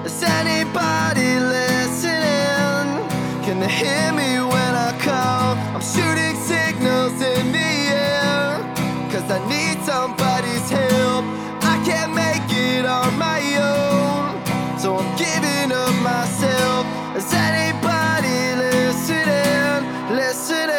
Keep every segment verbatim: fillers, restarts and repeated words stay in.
Is anybody listening? Can they hear me when I call? I'm shooting signals in the air, cause I need somebody's help. I can't make it on my own, so I'm giving up myself. Is anybody listening? Listening?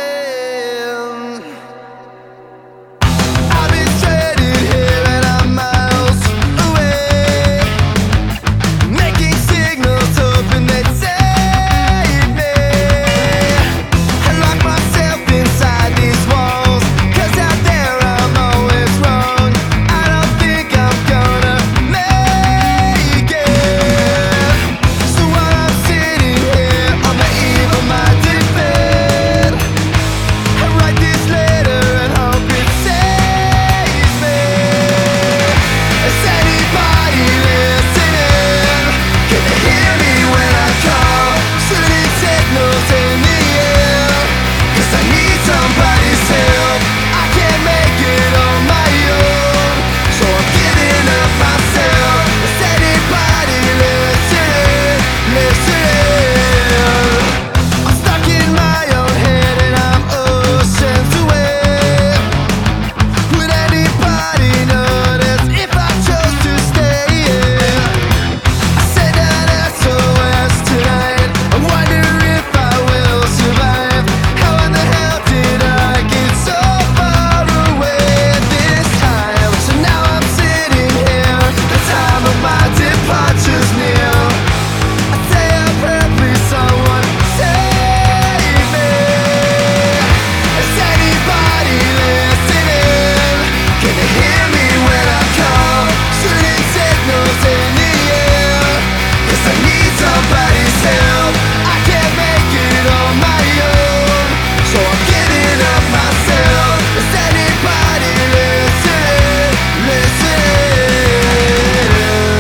I've been stranded here and I'm miles away, making signals hoping they'd save me. I lock myself inside these walls, cause out there I'm always wrong. I don't think I'm gonna make it. So while I'm sitting here on the eve of my defeat, I write this letter and hope it saves me. Is anybody listening? Can they hear me when I call? Shooting signals in the air, cause I need somebody's help. I can't make it on my own, so I'm giving up myself. Is anybody listening? Listening? I'm stuck in my own head and I'm oceans away. Would anybody notice if I chose to stay here? I sent an S O S tonight. I wonder if I will survive. How in the hell did I get so far away this time? So now I'm sitting here, the time of my departure's near. I say a prayer, please someone save me. Is anybody listening? Can they hear me when I call? Shooting signals in the air, cause I need somebody's help. I can't make it on my own, so I'm giving up myself. Is anybody listening? Listening?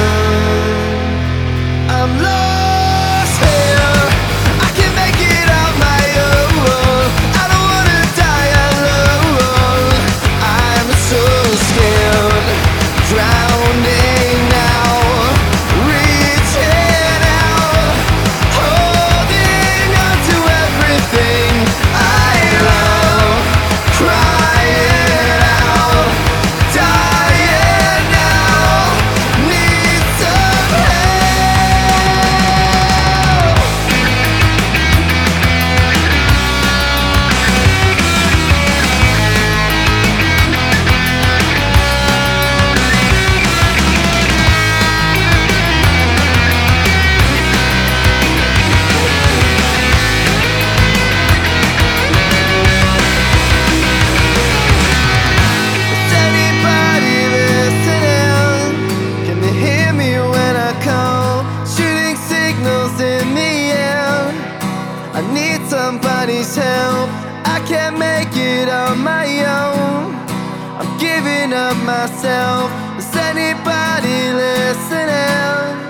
I'm lost here, I can't make it on my own. I don't wanna die alone. I'm so scared, drowning now, reaching out, holding on to everything I love, crying out, dying now, need some help. Is anybody listening? Can they hear me when I call? Shooting signals in the air, I need somebody's help. I can't make it on my own, I'm giving up myself. Is anybody listening?